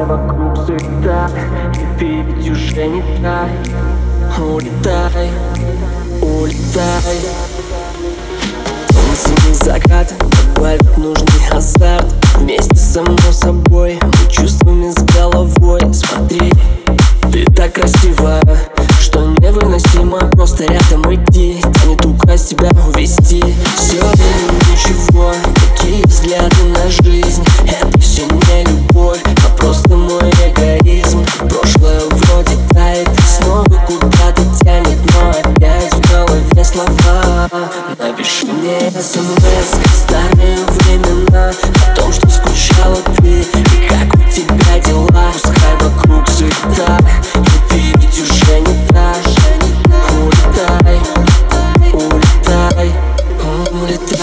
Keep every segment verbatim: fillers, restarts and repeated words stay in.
вокруг суета, и ты ведь уже не та. Улетай, улетай. Синий закат, добавит нужный азарт. Вместе со мной собой, мы чувствами с головой. Смотри, ты так красива, что невыносимо просто рядом идти. Тянет украсть тебя, увести. Все или ничего, такие взгляды на жизнь. Это все не любовь, а просто мой эгоизм. Прошлое вроде тает, снова куда-то тянет, но опять в голове слова. Напиши мне смс, как старые времена, о том, что скучала ты и как у тебя дела. Пускай вокруг суета, и ты ведь уже не та. Улетай, улетай, улетай.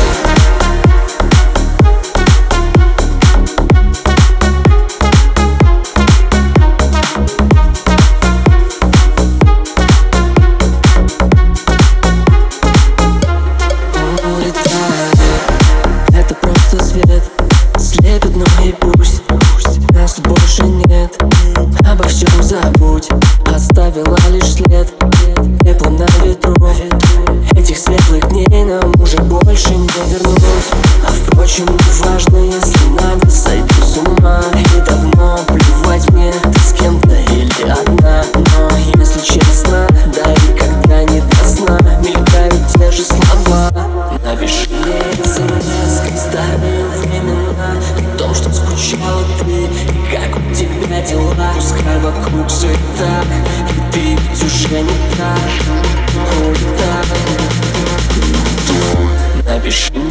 Это просто свет слепит, но и пусть, пусть нас больше нет. Обо всем забудь, оставила лишь след пеплом на ветру. Этих светлых дней нам уже больше не вернуть. А впрочем, не важно, если надо, сойду с ума. И давно плевать мне, ты с кем-то или одна. Но если честно, да и когда не до сна мелькают те же слова. Напиши мне смс, как старые времена, о том, что скучала ты и как у тебя дела. Пускай вокруг суета, и ты ведь уже не та. Улетай. Напиши